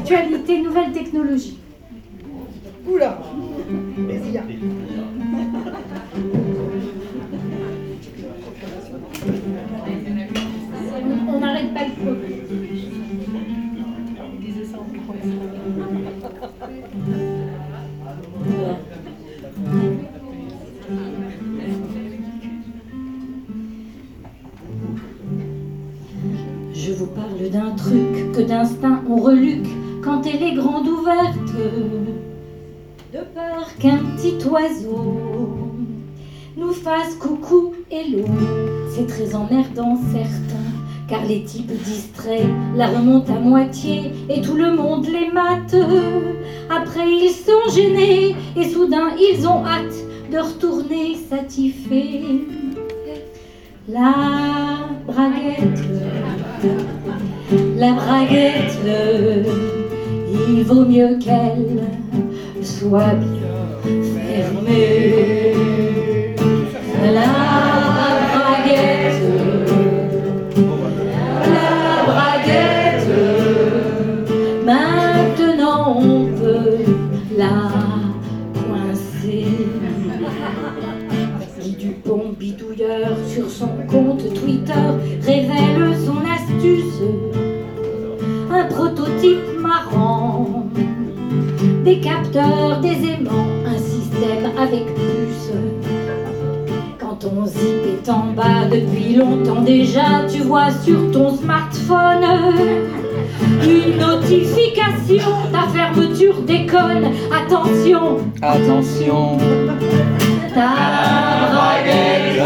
Actualité, nouvelles technologies. Oula, vas-y là. On n'arrête pas le coup. Je vous parle d'un truc que d'instinct on reluque quand elle est grande ouverte, de peur qu'un petit oiseau nous fasse coucou hello. C'est très emmerdant certain, car les types distraits la remontent à moitié et tout le monde les mate. Après ils sont gênés et soudain ils ont hâte de retourner satisfaits. La braguette, il vaut mieux qu'elle soit bien fermée. La braguette, maintenant on peut la coincer. Guy Dupont, bidouilleur, sur son compte Twitter, révèle son astuce. Un prototype marrant, des capteurs, des aimants, un système avec puce. Quand ton zip est en bas depuis longtemps déjà, tu vois sur ton smartphone une notification, ta fermeture déconne. Attention, attention, ta braguette,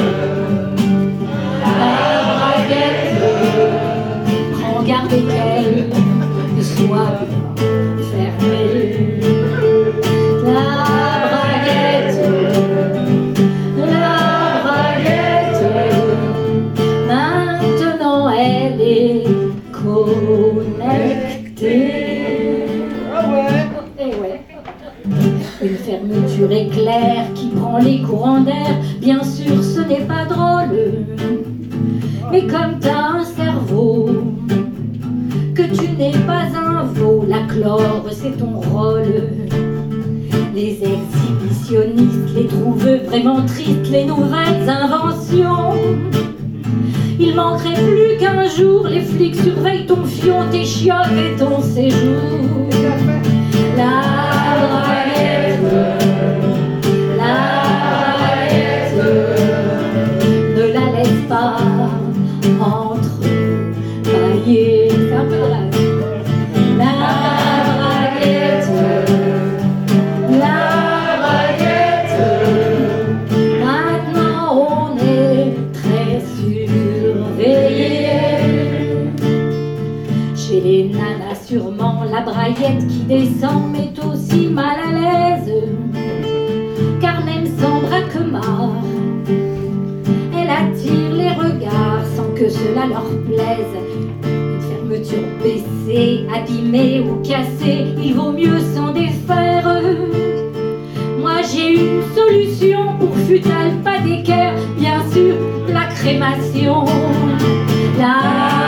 prends garde qu'elle soit fermée. La braguette, maintenant elle est connectée. Ah ouais. Eh ouais. Une fermeture éclair qui prend les courants d'air. Bien sûr, ce n'est pas drôle, mais comme t'as un cerveau, que tu n'es pas un veau, la chlore, c'est ton rôle. Les exhibitionnistes les trouvent vraiment tristes, les nouvelles inventions. Il manquerait plus qu'un jour les flics surveillent ton fion, tes chiottes et ton séjour. La braguette, ne la laisse pas entre paillets. La braguette, maintenant on est très surveillé. Chez les nanas sûrement la braguette qui descend met aussi mal à l'aise, car même sans braquemar, elle attire les regards sans que cela leur plaise. Une fermeture baissée, abîmée ou cassée, il vaut mieux s'en défaire. Moi j'ai une solution pour fut-elle pas d'équerre, bien sûr la crémation. La